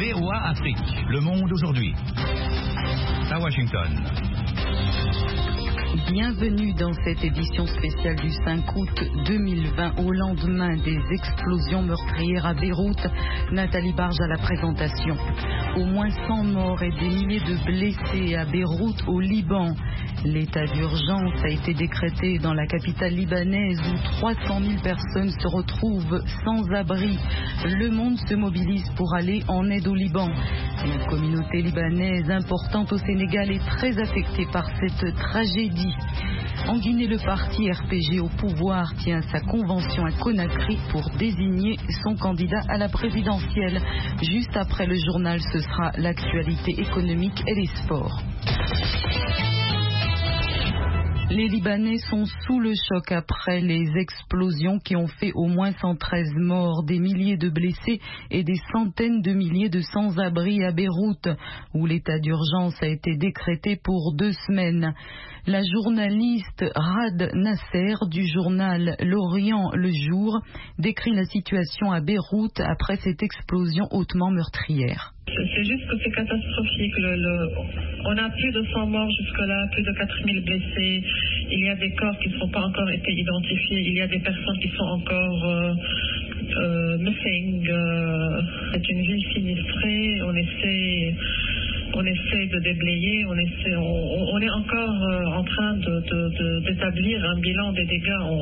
VOA Afrique, le monde aujourd'hui. À Washington. Bienvenue dans cette édition spéciale du 5 août 2020, au lendemain des explosions meurtrières à Beyrouth. Nathalie Barge à la présentation. Au moins 100 morts et des milliers de blessés à Beyrouth, au Liban. L'état d'urgence a été décrété dans la capitale libanaise où 300 000 personnes se retrouvent sans abri. Le monde se mobilise pour aller en aide au Liban. La communauté libanaise importante au Sénégal est très affectée par cette tragédie. En Guinée, le parti RPG au pouvoir tient sa convention à Conakry pour désigner son candidat à la présidentielle. Juste après le journal, ce sera l'actualité économique et les sports. Les Libanais sont sous le choc après les explosions qui ont fait au moins 113 morts, des milliers de blessés et des centaines de milliers de sans-abri à Beyrouth, où l'état d'urgence a été décrété pour 2 semaines. La journaliste Rad Nasser du journal L'Orient le Jour décrit la situation à Beyrouth après cette explosion hautement meurtrière. C'est juste que c'est catastrophique. On a plus de 100 morts jusque-là, plus de 4000 blessés. Il y a des corps qui ne sont pas encore été identifiés. Il y a des personnes qui sont encore missing. C'est une ville sinistrée. On essaie de déblayer. On est encore en train d'établir un bilan des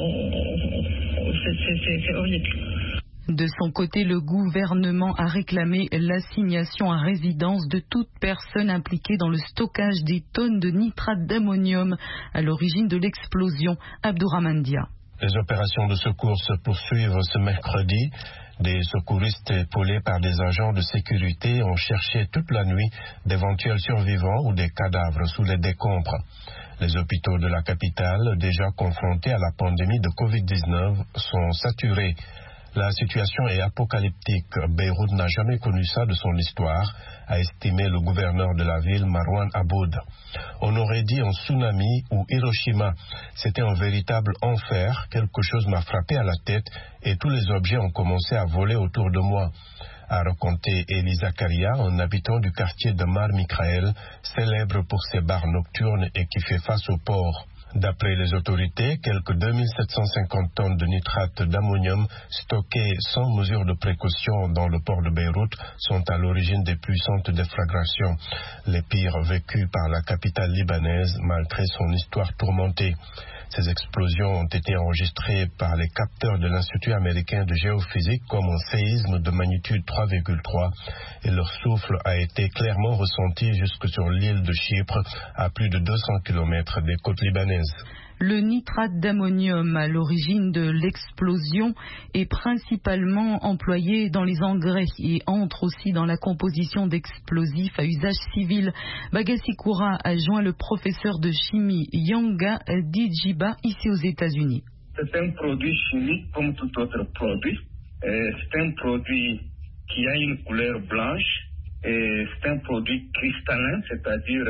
dégâts. C'est horrible. De son côté, le gouvernement a réclamé l'assignation à résidence de toute personne impliquée dans le stockage des tonnes de nitrate d'ammonium à l'origine de l'explosion. Abdourahmane Dia. Les opérations de secours se poursuivent ce mercredi. Des secouristes épaulés par des agents de sécurité ont cherché toute la nuit d'éventuels survivants ou des cadavres sous les décombres. Les hôpitaux de la capitale, déjà confrontés à la pandémie de Covid-19, sont saturés. La situation est apocalyptique. Beyrouth n'a jamais connu ça de son histoire, a estimé le gouverneur de la ville, Marwan Aboud. On aurait dit un tsunami ou Hiroshima. C'était un véritable enfer. Quelque chose m'a frappé à la tête et tous les objets ont commencé à voler autour de moi, a raconté Elie Zakaria, un habitant du quartier de Mar Michael, célèbre pour ses bars nocturnes et qui fait face au port. D'après les autorités, quelques 2750 tonnes de nitrate d'ammonium stockées sans mesure de précaution dans le port de Beyrouth sont à l'origine des puissantes déflagrations, les pires vécues par la capitale libanaise malgré son histoire tourmentée. Ces explosions ont été enregistrées par les capteurs de l'Institut américain de géophysique comme un séisme de magnitude 3,3 et leur souffle a été clairement ressenti jusque sur l'île de Chypre à plus de 200 km des côtes libanaises. Le nitrate d'ammonium à l'origine de l'explosion est principalement employé dans les engrais et entre aussi dans la composition d'explosifs à usage civil. Bagassi Koura a joint le professeur de chimie Yanga Dijiba ici aux États-Unis. C'est un produit chimique comme tout autre produit. C'est un produit qui a une couleur blanche et c'est un produit cristallin, c'est-à-dire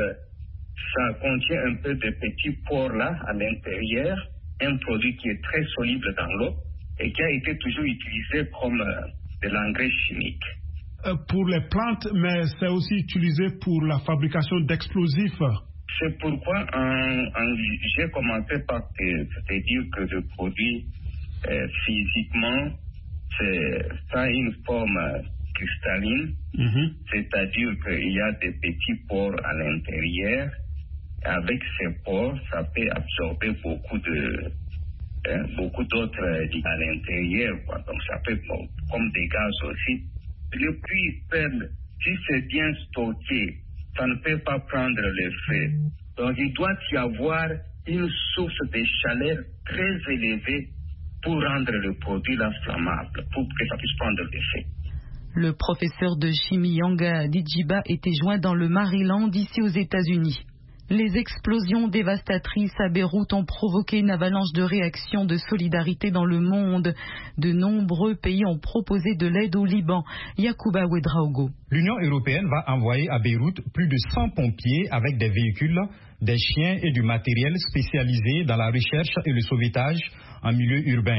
ça contient un peu de petits pores là à l'intérieur, un produit qui est très soluble dans l'eau et qui a été toujours utilisé comme de l'engrais chimique. Pour les plantes, mais c'est aussi utilisé pour la fabrication d'explosifs. C'est pourquoi j'ai commencé par te dire que le produit physiquement, ça a une forme cristalline, c'est-à-dire qu'il y a des petits pores à l'intérieur. Avec ces pores, ça peut absorber beaucoup d'autres à l'intérieur, quoi. Donc ça peut comme des gaz aussi. Le puits perle, si c'est bien stocké, ça ne peut pas prendre le feu. Donc il doit y avoir une source de chaleur très élevée pour rendre le produit là flammable, pour que ça puisse prendre le feu. Le professeur de chimie Yanga Dijiba était joint dans le Maryland, ici aux États-Unis. Les explosions dévastatrices à Beyrouth ont provoqué une avalanche de réactions de solidarité dans le monde. De nombreux pays ont proposé de l'aide au Liban. Yacouba Ouedraogo. L'Union européenne va envoyer à Beyrouth plus de 100 pompiers avec des véhicules, des chiens et du matériel spécialisé dans la recherche et le sauvetage en milieu urbain.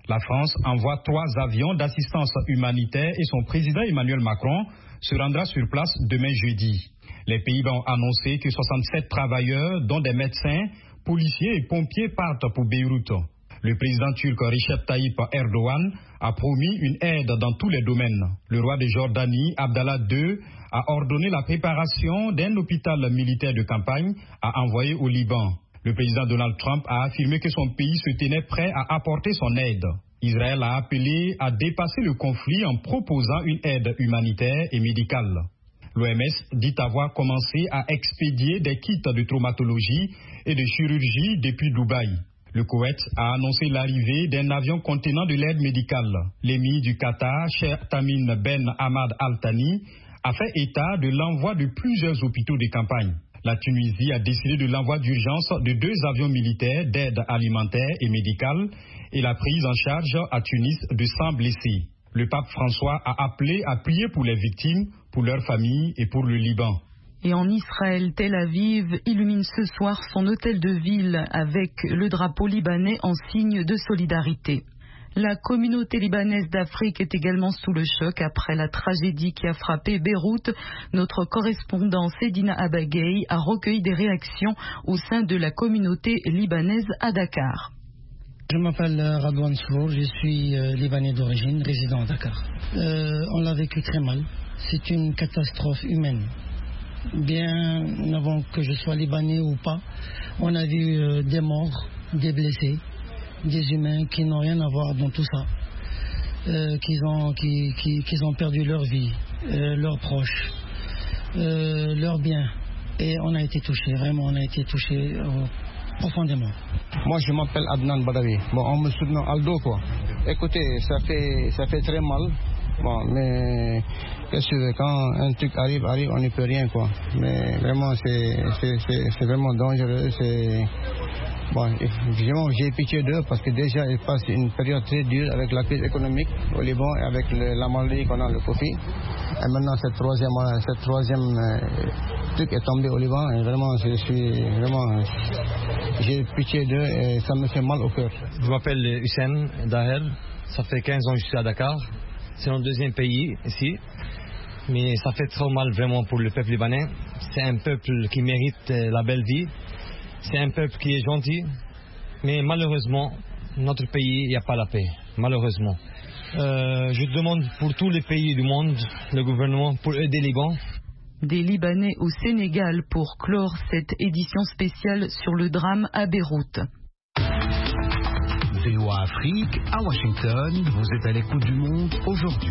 La France envoie 3 avions d'assistance humanitaire et son président Emmanuel Macron se rendra sur place demain jeudi. Les Pays-Bas ont annoncé que 67 travailleurs, dont des médecins, policiers et pompiers, partent pour Beyrouth. Le président turc Recep Tayyip Erdogan a promis une aide dans tous les domaines. Le roi de Jordanie, Abdallah II, a ordonné la préparation d'un hôpital militaire de campagne à envoyer au Liban. Le président Donald Trump a affirmé que son pays se tenait prêt à apporter son aide. Israël a appelé à dépasser le conflit en proposant une aide humanitaire et médicale. L'OMS dit avoir commencé à expédier des kits de traumatologie et de chirurgie depuis Dubaï. Le Koweït a annoncé l'arrivée d'un avion contenant de l'aide médicale. L'émir du Qatar, Cheikh Tamim Ben Hamad Al Thani, a fait état de l'envoi de plusieurs hôpitaux de campagne. La Tunisie a décidé de l'envoi d'urgence de 2 avions militaires d'aide alimentaire et médicale et la prise en charge à Tunis de 100 blessés. Le pape François a appelé à prier pour les victimes, pour leurs familles et pour le Liban. Et en Israël, Tel Aviv illumine ce soir son hôtel de ville avec le drapeau libanais en signe de solidarité. La communauté libanaise d'Afrique est également sous le choc après la tragédie qui a frappé Beyrouth. Notre correspondant Sedina Abagay a recueilli des réactions au sein de la communauté libanaise à Dakar. Je m'appelle Radouane Sour, je suis libanais d'origine, résident à Dakar. On l'a vécu très mal. C'est une catastrophe humaine. Bien avant que je sois libanais ou pas, on a vu des morts, des blessés, des humains qui n'ont rien à voir dans tout ça, qui ont perdu leur vie, leurs proches, leurs biens. Et on a été touchés, vraiment on a été touchés profondément. Moi je m'appelle Adnan Badawi, on me surnomme Aldo quoi. Écoutez, ça fait très mal. Bon, mais qu'est-ce que quand un truc arrive, on n'y peut rien quoi. Mais vraiment c'est vraiment dangereux. Bon, évidemment, j'ai pitié d'eux parce que déjà ils passent une période très dure avec la crise économique au Liban et avec la maladie qu'on a, le Covid. Et maintenant cette troisième truc est tombé au Liban et vraiment j'ai pitié d'eux et ça me fait mal au cœur. Je m'appelle Hussein Daher, ça fait 15 ans que je suis à Dakar. C'est notre deuxième pays ici, mais ça fait trop mal vraiment pour le peuple libanais. C'est un peuple qui mérite la belle vie, c'est un peuple qui est gentil, mais malheureusement, notre pays, il n'y a pas la paix, malheureusement. Je demande pour tous les pays du monde, le gouvernement, pour aider les Liban. Des Libanais au Sénégal pour clore cette édition spéciale sur le drame à Beyrouth. VOA Afrique, à Washington, vous êtes à l'écoute du monde aujourd'hui.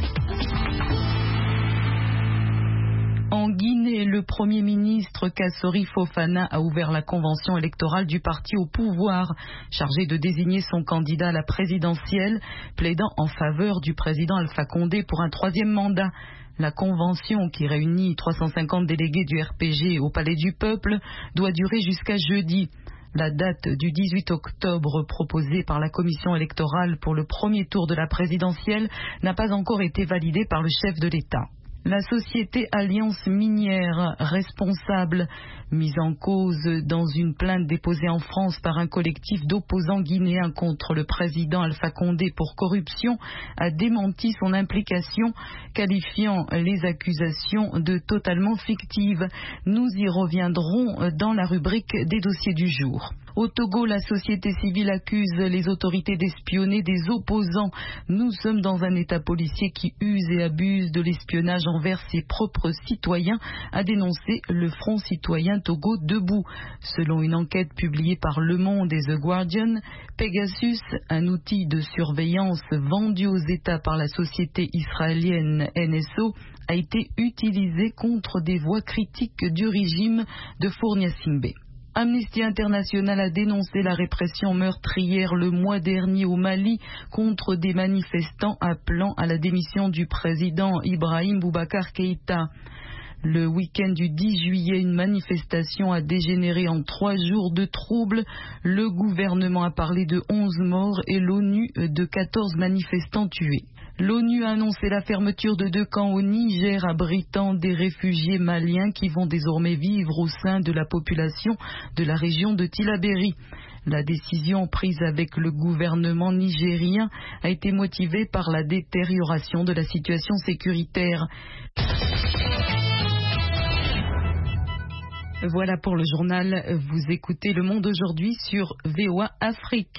En Guinée, le Premier ministre Kassori Fofana a ouvert la convention électorale du parti au pouvoir, chargé de désigner son candidat à la présidentielle, plaidant en faveur du président Alpha Condé pour un 3e mandat. La convention, qui réunit 350 délégués du RPG au Palais du Peuple, doit durer jusqu'à jeudi. La date du 18 octobre proposée par la commission électorale pour le premier tour de la présidentielle n'a pas encore été validée par le chef de l'État. La société Alliance Minière, responsable, mise en cause dans une plainte déposée en France par un collectif d'opposants guinéens contre le président Alpha Condé pour corruption, a démenti son implication, qualifiant les accusations de totalement fictives. Nous y reviendrons dans la rubrique des dossiers du jour. Au Togo, la société civile accuse les autorités d'espionner des opposants. Nous sommes dans un état policier qui use et abuse de l'espionnage envers ses propres citoyens, a dénoncé le Front citoyen Togo Debout. Selon une enquête publiée par Le Monde et The Guardian, Pegasus, un outil de surveillance vendu aux États par la société israélienne NSO, a été utilisé contre des voix critiques du régime de Fournia Singbe. Amnesty International a dénoncé la répression meurtrière le mois dernier au Mali contre des manifestants appelant à la démission du président Ibrahim Boubacar Keïta. Le week-end du 10 juillet, une manifestation a dégénéré en 3 jours de troubles. Le gouvernement a parlé de 11 morts et l'ONU de 14 manifestants tués. L'ONU a annoncé la fermeture de 2 camps au Niger abritant des réfugiés maliens qui vont désormais vivre au sein de la population de la région de Tillabéri. La décision prise avec le gouvernement nigérien a été motivée par la détérioration de la situation sécuritaire. Voilà pour le journal. Vous écoutez Le Monde aujourd'hui sur VOA Afrique.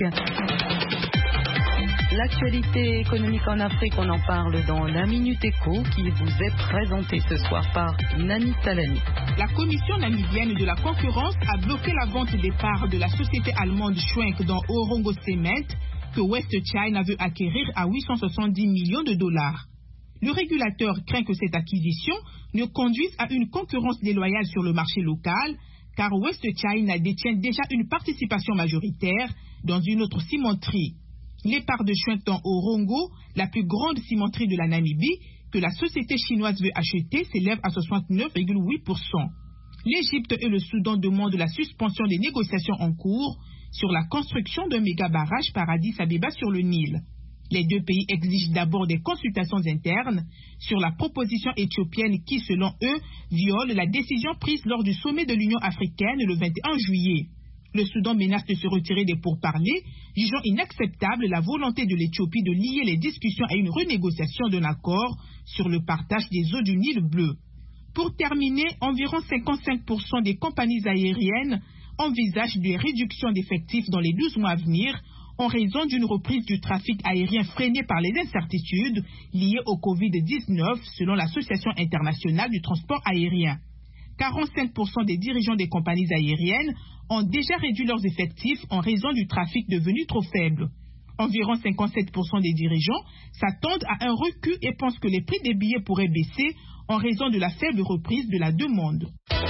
L'actualité économique en Afrique, on en parle dans la Minute Éco qui vous est présentée ce soir par Nani Talani. La commission namibienne de la concurrence a bloqué la vente des parts de la société allemande Schwenk dans Orongo Cement que West China veut acquérir à 870 millions de dollars. Le régulateur craint que cette acquisition ne conduise à une concurrence déloyale sur le marché local, car West China détient déjà une participation majoritaire dans une autre cimenterie. Les parts de Schwenk dans Orongo, la plus grande cimenterie de la Namibie, que la société chinoise veut acheter, s'élèvent à 69,8%. L'Égypte et le Soudan demandent la suspension des négociations en cours sur la construction d'un méga-barrage par Addis Abeba sur le Nil. Les deux pays exigent d'abord des consultations internes sur la proposition éthiopienne qui, selon eux, viole la décision prise lors du sommet de l'Union africaine le 21 juillet. Le Soudan menace de se retirer des pourparlers, jugeant inacceptable la volonté de l'Éthiopie de lier les discussions à une renégociation d'un accord sur le partage des eaux du Nil bleu. Pour terminer, environ 55% des compagnies aériennes envisagent des réductions d'effectifs dans les 12 mois à venir, en raison d'une reprise du trafic aérien freinée par les incertitudes liées au Covid-19, selon l'Association internationale du transport aérien. 45% des dirigeants des compagnies aériennes ont déjà réduit leurs effectifs en raison du trafic devenu trop faible. Environ 57% des dirigeants s'attendent à un recul et pensent que les prix des billets pourraient baisser en raison de la faible reprise de la demande.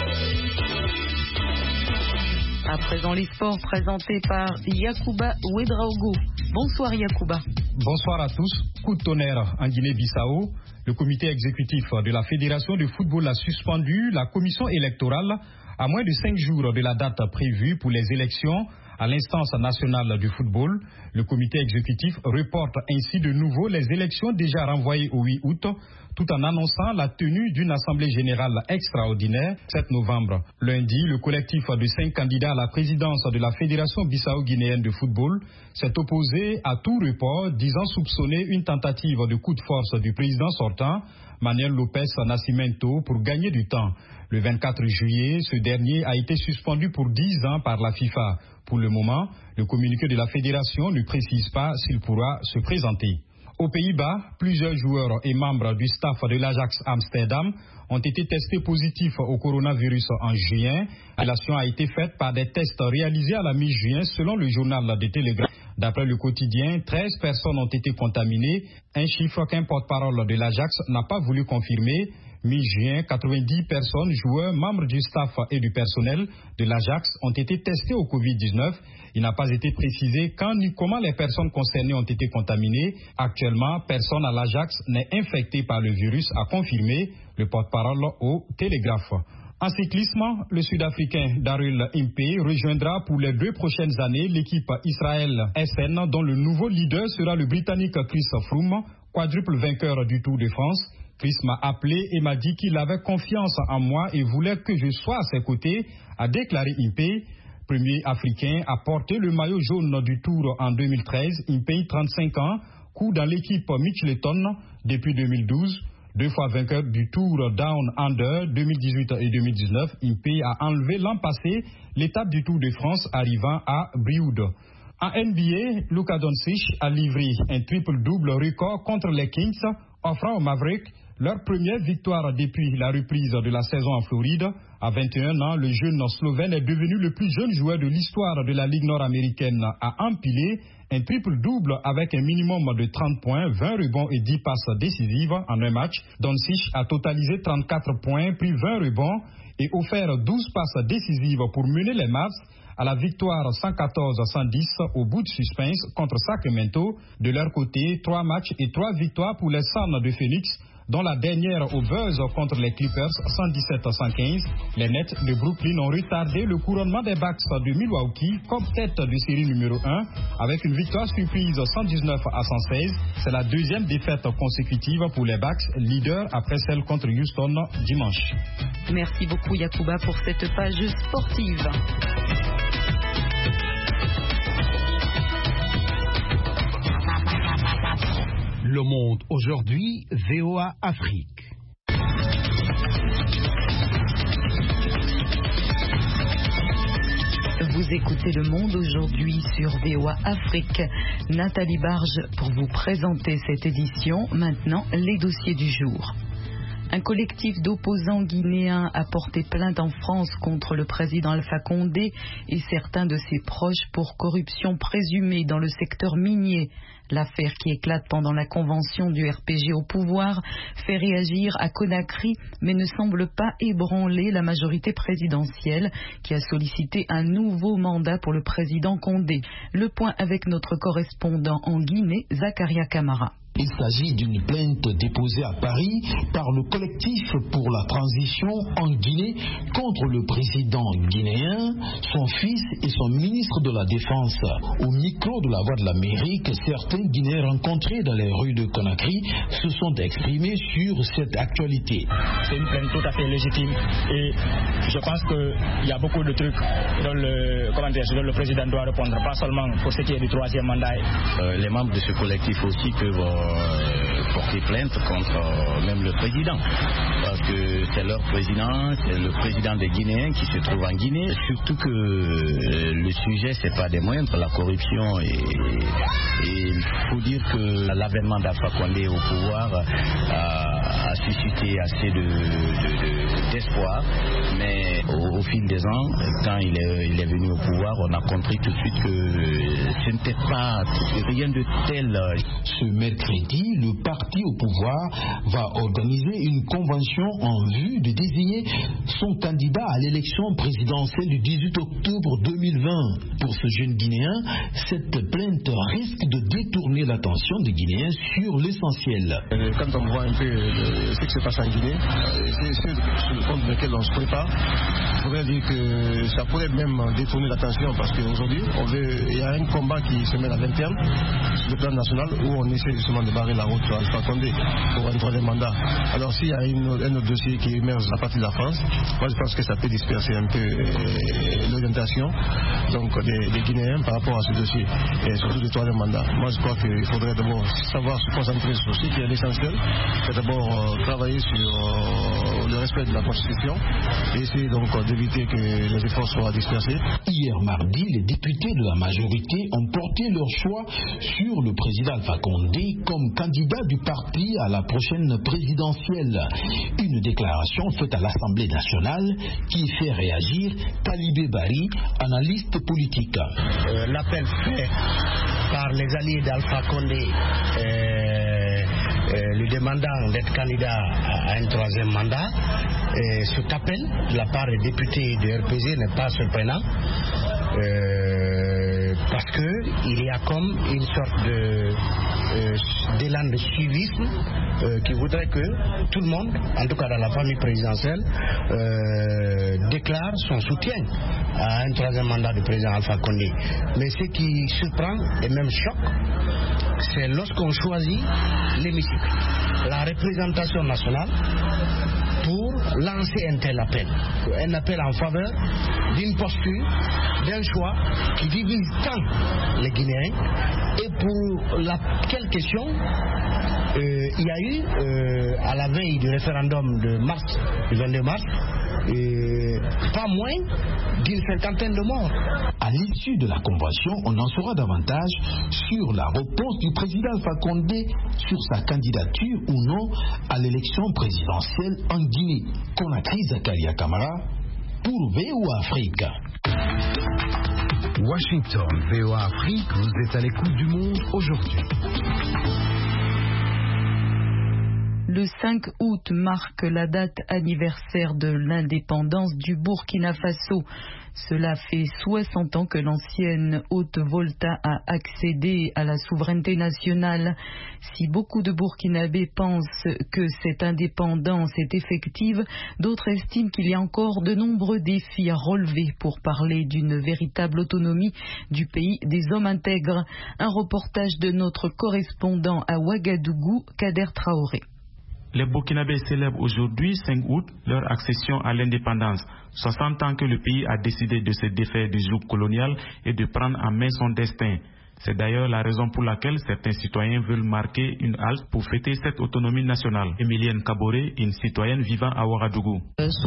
À présent, les sports présentés par Yacouba Ouedraogo. Bonsoir Yacouba. Bonsoir à tous. Coup de tonnerre en Guinée-Bissau. Le comité exécutif de la Fédération de football a suspendu la commission électorale à moins de 5 jours de la date prévue pour les élections à l'instance nationale du football. Le comité exécutif reporte ainsi de nouveau les élections déjà renvoyées au 8 août, tout en annonçant la tenue d'une assemblée générale extraordinaire 7 novembre. Lundi, le collectif de 5 candidats à la présidence de la Fédération bissau-guinéenne de football s'est opposé à tout report, disant soupçonner une tentative de coup de force du président sortant, Manuel Lopez Nascimento, pour gagner du temps. Le 24 juillet, ce dernier a été suspendu pour 10 ans par la FIFA. Pour le moment, le communiqué de la fédération ne précise pas s'il pourra se présenter. Aux Pays-Bas, plusieurs joueurs et membres du staff de l'Ajax Amsterdam ont été testés positifs au coronavirus en juin. La révélation a été faite par des tests réalisés à la mi-juin selon le journal de Télégraphe. D'après le quotidien, 13 personnes ont été contaminées, un chiffre qu'un porte-parole de l'Ajax n'a pas voulu confirmer. Mi-juin, 90 personnes, joueurs, membres du staff et du personnel de l'Ajax ont été testés au Covid-19. Il n'a pas été précisé quand ni comment les personnes concernées ont été contaminées. Actuellement, personne à l'Ajax n'est infecté par le virus, a confirmé le porte-parole au Télégraphe. En cyclisme, le Sud-Africain Daryl Impey rejoindra pour les 2 prochaines années l'équipe Israel SN, dont le nouveau leader sera le Britannique Chris Froome, quadruple vainqueur du Tour de France. Chris m'a appelé et m'a dit qu'il avait confiance en moi et voulait que je sois à ses côtés, a déclaré Impey. Premier africain à porter le maillot jaune du Tour en 2013, Impey, 35 ans, court dans l'équipe Mitchelton depuis 2012. 2 fois vainqueur du Tour Down Under 2018 et 2019, Impey a enlevé l'an passé l'étape du Tour de France arrivant à Brioude. En NBA, Luka Doncic a livré un triple-double record contre les Kings, offrant aux Mavericks leur première victoire depuis la reprise de la saison en Floride. À 21 ans, le jeune Slovène est devenu le plus jeune joueur de l'histoire de la Ligue nord-américaine à empiler un triple-double avec un minimum de 30 points, 20 rebonds et 10 passes décisives en un match. Doncic a totalisé 34 points, pris 20 rebonds et offert 12 passes décisives pour mener les Mavs à la victoire 114-110 au bout de suspense contre Sacramento. De leur côté, 3 matchs et 3 victoires pour les Suns de Phoenix, dont la dernière au buzz contre les Clippers 117-115. Les Nets de Brooklyn ont retardé le couronnement des Bucks de Milwaukee comme tête de série numéro 1 avec une victoire surprise 119-116. C'est la 2e défaite consécutive pour les Bucks, leader après celle contre Houston dimanche. Merci beaucoup Yacouba pour cette page sportive. Le Monde aujourd'hui, VOA Afrique. Vous écoutez Le Monde aujourd'hui sur VOA Afrique. Nathalie Barge pour vous présenter cette édition. Maintenant, les dossiers du jour. Un collectif d'opposants guinéens a porté plainte en France contre le président Alpha Condé et certains de ses proches pour corruption présumée dans le secteur minier. L'affaire qui éclate pendant la convention du RPG au pouvoir fait réagir à Conakry, mais ne semble pas ébranler la majorité présidentielle qui a sollicité un nouveau mandat pour le président Condé. Le point avec notre correspondant en Guinée, Zakaria Camara. Il s'agit d'une plainte déposée à Paris par le collectif pour la transition en Guinée contre le président guinéen, son fils et son ministre de la Défense. Au micro de la Voix de l'Amérique, certains Guinéens rencontrés dans les rues de Conakry se sont exprimés sur cette actualité. C'est une plainte tout à fait légitime et je pense qu'il y a beaucoup de trucs dont le président doit répondre, pas seulement pour ce qui est du troisième mandat. Les membres de ce collectif aussi peuvent porter plainte contre même le président, parce que c'est leur président, c'est le président des Guinéens qui se trouve en Guinée, surtout que le sujet c'est pas des moindres, la corruption, et il faut dire que l'avènement d'Alpha Condé au pouvoir a suscité assez d'espoir, mais au fil des ans, quand il est venu au pouvoir, on a compris tout de suite que ce n'était pas rien de tel. Ce mercredi, le parti au pouvoir va organiser une convention en vue de désigner son candidat à l'élection présidentielle du 18 octobre 2020. Pour ce jeune Guinéen, cette plainte risque de détourner l'attention des Guinéens sur l'essentiel. Quand on voit un peu ce qui se passe en Guinée, c'est sur le compte lequel on se prépare. Il faudrait dire que ça pourrait même détourner l'attention, parce qu'aujourd'hui, il y a un combat qui se mène à l'interne sur le plan national où on essaie justement de barrer la route à Alpha Condé pour un troisième mandat. Alors s'il y a un autre dossier qui émerge à partir de la France, moi je pense que ça peut disperser un peu l'orientation donc des Guinéens par rapport à ce dossier, et surtout du troisième mandat. Moi je crois qu'il faudrait d'abord savoir se concentrer sur ce qui est l'essentiel, c'est d'abord travailler sur le respect de la Constitution et essayer donc d'éviter que les efforts soient dispersés. Hier mardi, les députés de la majorité ont porté leur choix sur le président Alpha Condé comme candidat du parti à la prochaine présidentielle. Une déclaration faite à l'Assemblée nationale qui fait réagir Talibé Bari, analyste politique. L'appel fait par les alliés d'Alpha Condé lui demandant d'être candidat à un troisième mandat, cet appel de la part des députés de RPG n'est pas surprenant. Parce qu'il y a comme une sorte d'élan de suivisme qui voudrait que tout le monde, en tout cas dans la famille présidentielle, déclare son soutien à un troisième mandat du président Alpha Condé. Mais ce qui surprend et même choque, c'est lorsqu'on choisit l'hémicycle, la représentation nationale, pour lancer un tel appel. Un appel en faveur d'une posture, d'un choix qui divise tant les Guinéens. Et pour laquelle question, il y a eu, à la veille du référendum de mars, du 22 mars, pas moins d'une cinquantaine de morts. À l'issue de la convention, on en saura davantage sur la réponse du président Alpha Condé sur sa candidature ou non à l'élection présidentielle en Guinée. Conakry, Zakaria Camara pour VOA Afrique. Washington, VOA Afrique, vous êtes à l'écoute du monde aujourd'hui. Le 5 août marque la date anniversaire de l'indépendance du Burkina Faso. Cela fait 60 ans que l'ancienne Haute-Volta a accédé à la souveraineté nationale. Si beaucoup de Burkinabés pensent que cette indépendance est effective, d'autres estiment qu'il y a encore de nombreux défis à relever pour parler d'une véritable autonomie du pays des hommes intègres. Un reportage de notre correspondant à Ouagadougou, Kader Traoré. Les Burkinabés célèbrent aujourd'hui, 5 août, leur accession à l'indépendance. 60 ans que le pays a décidé de se défaire du joug colonial et de prendre en main son destin. C'est d'ailleurs la raison pour laquelle certains citoyens veulent marquer une halte pour fêter cette autonomie nationale. Emilienne Kaboré, une citoyenne vivant à Ouagadougou.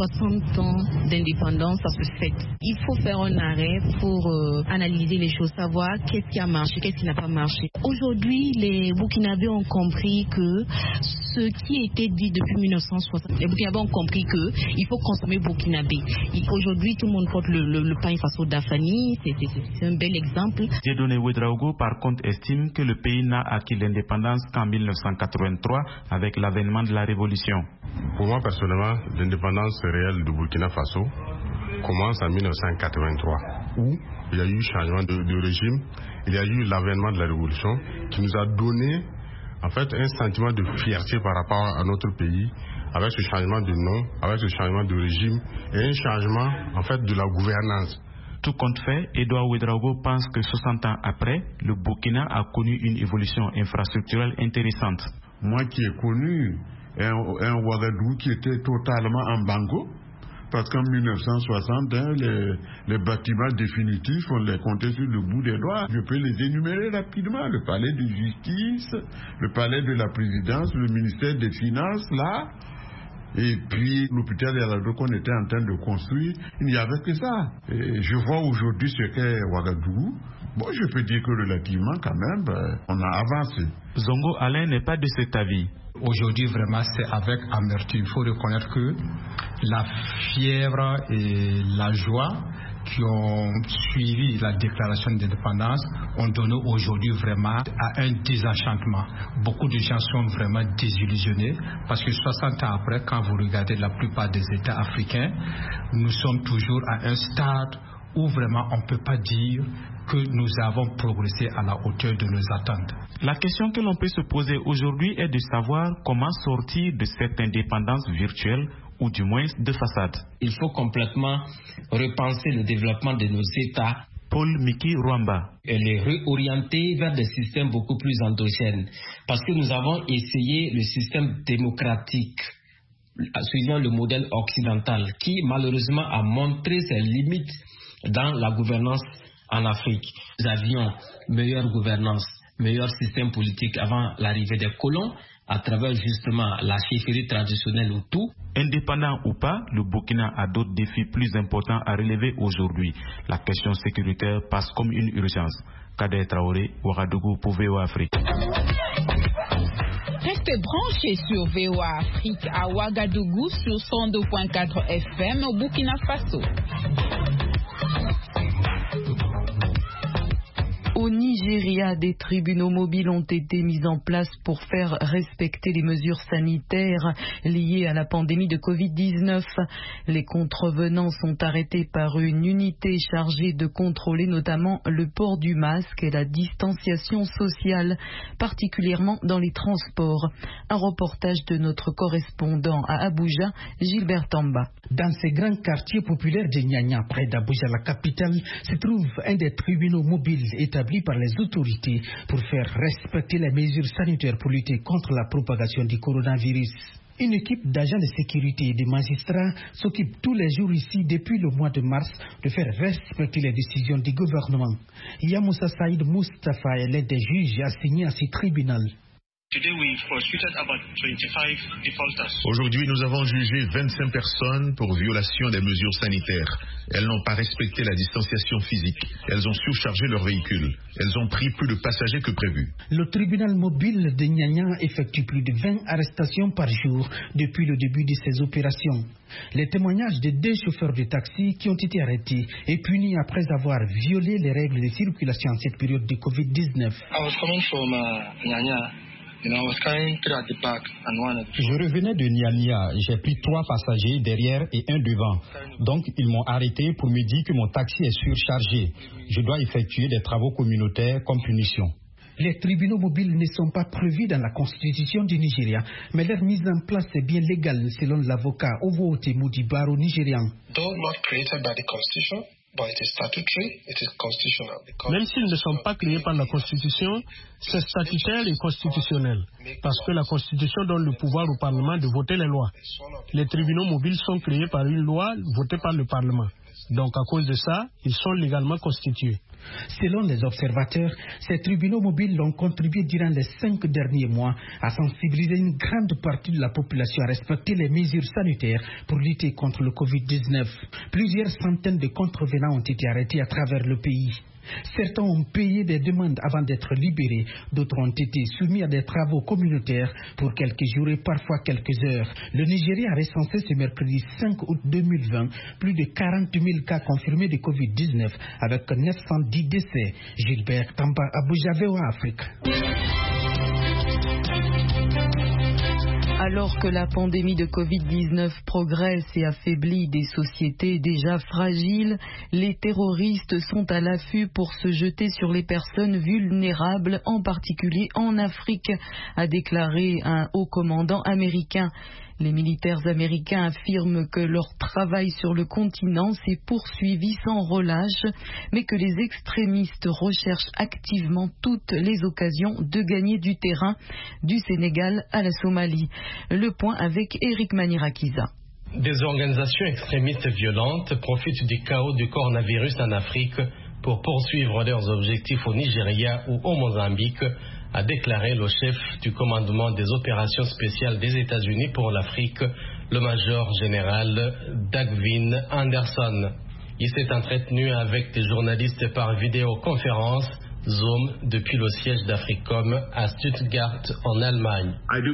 60 ans d'indépendance, ça se fête. Il faut faire un arrêt pour analyser les choses, savoir qu'est-ce qui a marché, qu'est-ce qui n'a pas marché. Aujourd'hui, les Burkinabés ont compris que ce qui était dit depuis 1960, les Burkinabés ont compris qu'il faut consommer burkinabé. Aujourd'hui, tout le monde porte le pain face au Dafani, c'est un bel exemple. Dieudonné Ouedraogo, par contre, estime que le pays n'a acquis l'indépendance qu'en 1983 avec l'avènement de la révolution. Pour moi, personnellement, l'indépendance réelle du Burkina Faso commence en 1983, où il y a eu changement de régime, il y a eu l'avènement de la révolution qui nous a donné en fait un sentiment de fierté par rapport à notre pays, avec ce changement de nom, avec ce changement de régime et un changement en fait de la gouvernance. Tout compte fait, Edouard Ouedraogo pense que 60 ans après, le Burkina a connu une évolution infrastructurelle intéressante. Moi qui ai connu un Ouagadougou qui était totalement en bango, parce qu'en 1960, les bâtiments définitifs, on les comptait sur le bout des doigts. Je peux les énumérer rapidement. Le palais de justice, le palais de la présidence, le ministère des finances, là. Et puis l'hôpital Yaladou qu'on était en train de construire, il n'y avait que ça. Et je vois aujourd'hui ce qu'est Ouagadougou. Bon, je peux dire que relativement quand même, on a avancé. Zongo Alain n'est pas de cet avis. Aujourd'hui, vraiment, c'est avec amertume. Il faut reconnaître que la fièvre et la joie qui ont suivi la déclaration d'indépendance ont donné aujourd'hui vraiment à un désenchantement. Beaucoup de gens sont vraiment désillusionnés parce que 60 ans après, quand vous regardez la plupart des États africains, nous sommes toujours à un stade où vraiment on ne peut pas dire que nous avons progressé à la hauteur de nos attentes. La question que l'on peut se poser aujourd'hui est de savoir comment sortir de cette indépendance virtuelle ou du moins de façade. Il faut complètement repenser le développement de nos États. Paul Miki Rwamba. Et les réorienter vers des systèmes beaucoup plus endogènes. Parce que nous avons essayé le système démocratique suivant le modèle occidental qui malheureusement a montré ses limites dans la gouvernance en Afrique. Nous avions meilleure gouvernance, meilleur système politique avant l'arrivée des colons, à travers justement la chefferie traditionnelle ou tout. Indépendant ou pas, le Burkina a d'autres défis plus importants à relever aujourd'hui. La question sécuritaire passe comme une urgence. Kader Traoré, Ouagadougou pour VOA Afrique. Restez branchés sur VOA Afrique à Ouagadougou sur 102.4 FM au Burkina Faso. Au Nigeria, des tribunaux mobiles ont été mis en place pour faire respecter les mesures sanitaires liées à la pandémie de Covid-19. Les contrevenants sont arrêtés par une unité chargée de contrôler notamment le port du masque et la distanciation sociale, particulièrement dans les transports. Un reportage de notre correspondant à Abuja, Gilbert Tamba. Dans ces grands quartiers populaires de Niania, près d'Abuja, la capitale, se trouve un des tribunaux mobiles établis par les autorités pour faire respecter les mesures sanitaires pour lutter contre la propagation du coronavirus. Une équipe d'agents de sécurité et de magistrats s'occupe tous les jours ici depuis le mois de mars de faire respecter les décisions du gouvernement. Yamoussa Saïd Mustafa est l'un des juges assignés à ce tribunal. Aujourd'hui, nous avons jugé 25 personnes pour violation des mesures sanitaires. Elles n'ont pas respecté la distanciation physique. Elles ont surchargé leur véhicule. Elles ont pris plus de passagers que prévu. Le tribunal mobile de Niania effectue plus de 20 arrestations par jour depuis le début de ces opérations. Les témoignages de 2 chauffeurs de taxi qui ont été arrêtés et punis après avoir violé les règles de circulation en cette période de Covid-19. Je revenais de Niania, j'ai pris 3 passagers derrière et 1 devant. Donc ils m'ont arrêté pour me dire que mon taxi est surchargé. Je dois effectuer des travaux communautaires comme punition. Les tribunaux mobiles ne sont pas prévus dans la constitution du Nigeria, mais leur mise en place est bien légale selon l'avocat Owote Mudibaro nigérian. Même s'ils ne sont pas créés par la Constitution, c'est statutaire et constitutionnel, parce que la Constitution donne le pouvoir au Parlement de voter les lois. Les tribunaux mobiles sont créés par une loi votée par le Parlement. Donc à cause de ça, ils sont légalement constitués. Selon les observateurs, ces tribunaux mobiles ont contribué durant les 5 derniers mois à sensibiliser une grande partie de la population à respecter les mesures sanitaires pour lutter contre le Covid-19. Plusieurs centaines de contrevenants ont été arrêtés à travers le pays. Certains ont payé des demandes avant d'être libérés, d'autres ont été soumis à des travaux communautaires pour quelques jours et parfois quelques heures. Le Nigeria a recensé ce mercredi 5 août 2020 plus de 40 000 cas confirmés de Covid-19 avec 910 décès. Gilbert Tamba, Abuja, VOA Afrique. Alors que la pandémie de Covid-19 progresse et affaiblit des sociétés déjà fragiles, les terroristes sont à l'affût pour se jeter sur les personnes vulnérables, en particulier en Afrique, a déclaré un haut commandant américain. Les militaires américains affirment que leur travail sur le continent s'est poursuivi sans relâche, mais que les extrémistes recherchent activement toutes les occasions de gagner du terrain, du Sénégal à la Somalie. Le point avec Eric Manirakiza. Des organisations extrémistes violentes profitent du chaos du coronavirus en Afrique pour poursuivre leurs objectifs au Nigeria ou au Mozambique, a déclaré le chef du commandement des opérations spéciales des États-Unis pour l'Afrique, le major général Dagvin Anderson. Il s'est entretenu avec des journalistes par vidéoconférence Zoom depuis le siège d'Africom à Stuttgart en Allemagne.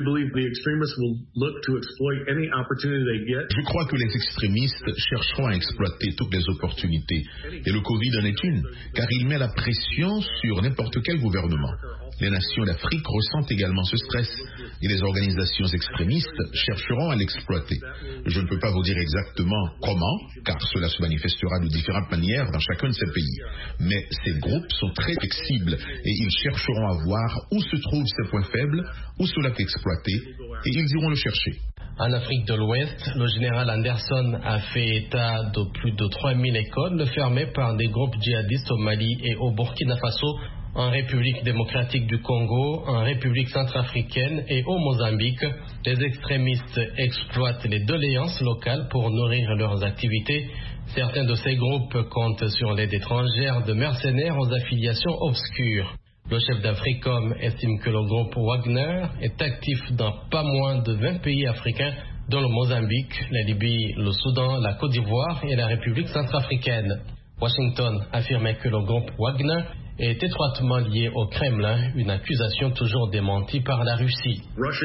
Je crois que les extrémistes chercheront à exploiter toutes les opportunités. Et le Covid en est une, car il met la pression sur n'importe quel gouvernement. Les nations d'Afrique ressentent également ce stress et les organisations extrémistes chercheront à l'exploiter. Je ne peux pas vous dire exactement comment, car cela se manifestera de différentes manières dans chacun de ces pays. Mais ces groupes sont très flexibles et ils chercheront à voir où se trouvent ces points faibles, où cela peut exploiter, et ils iront le chercher. En Afrique de l'Ouest, le général Anderson a fait état de plus de 3000 écoles fermées par des groupes djihadistes au Mali et au Burkina Faso, en République démocratique du Congo, en République centrafricaine et au Mozambique. Les extrémistes exploitent les doléances locales pour nourrir leurs activités. Certains de ces groupes comptent sur l'aide étrangère de mercenaires aux affiliations obscures. Le chef d'Africom estime que le groupe Wagner est actif dans pas moins de 20 pays africains, dont le Mozambique, la Libye, le Soudan, la Côte d'Ivoire et la République centrafricaine. Washington affirmait que le groupe Wagner est étroitement lié au Kremlin, une accusation toujours démentie par la Russie.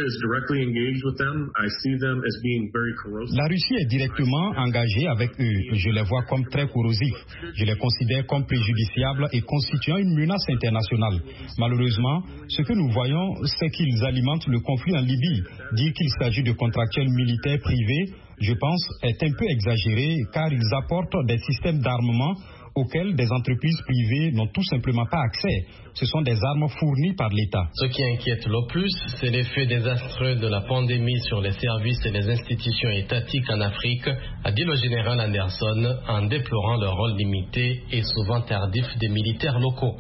La Russie est directement engagée avec eux. Je les vois comme très corrosifs. Je les considère comme préjudiciables et constituant une menace internationale. Malheureusement, ce que nous voyons, c'est qu'ils alimentent le conflit en Libye. Dire qu'il s'agit de contractuels militaires privés, je pense, est un peu exagéré car ils apportent des systèmes d'armement auxquels des entreprises privées n'ont tout simplement pas accès. Ce sont des armes fournies par l'État. Ce qui inquiète le plus, c'est l'effet désastreux de la pandémie sur les services et les institutions étatiques en Afrique, a dit le général Anderson, en déplorant le rôle limité et souvent tardif des militaires locaux.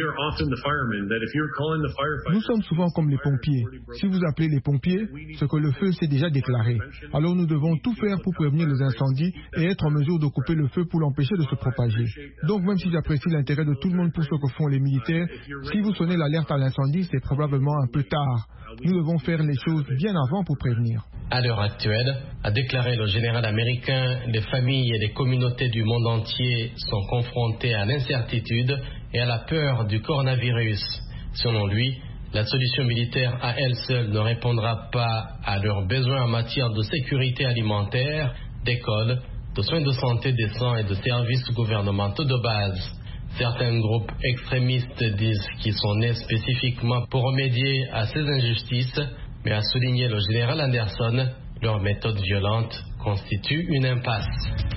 Nous sommes souvent comme les pompiers. Si vous appelez les pompiers, c'est que le feu s'est déjà déclaré. Alors nous devons tout faire pour prévenir les incendies et être en mesure de couper le feu pour l'empêcher de se propager. Donc même si j'apprécie l'intérêt de tout le monde pour ce que font les militaires, si vous sonnez l'alerte à l'incendie, c'est probablement un peu tard. Nous devons faire les choses bien avant pour prévenir. À l'heure actuelle, a déclaré le général américain, les familles et les communautés du monde entier sont confrontées à l'incertitude et à la peur du coronavirus. Selon lui, la solution militaire à elle seule ne répondra pas à leurs besoins en matière de sécurité alimentaire, d'école, de soins de santé décents et de services gouvernementaux de base. Certains groupes extrémistes disent qu'ils sont nés spécifiquement pour remédier à ces injustices, mais a souligné le général Anderson, leur méthode violente constitue une impasse.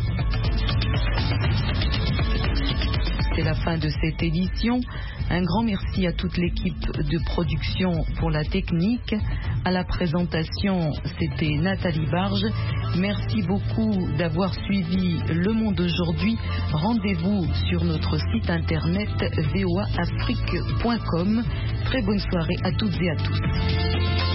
C'est la fin de cette édition. Un grand merci à toute l'équipe de production pour la technique. À la présentation, c'était Nathalie Barge. Merci beaucoup d'avoir suivi Le Monde aujourd'hui. Rendez-vous sur notre site internet voaafrique.com. Très bonne soirée à toutes et à tous.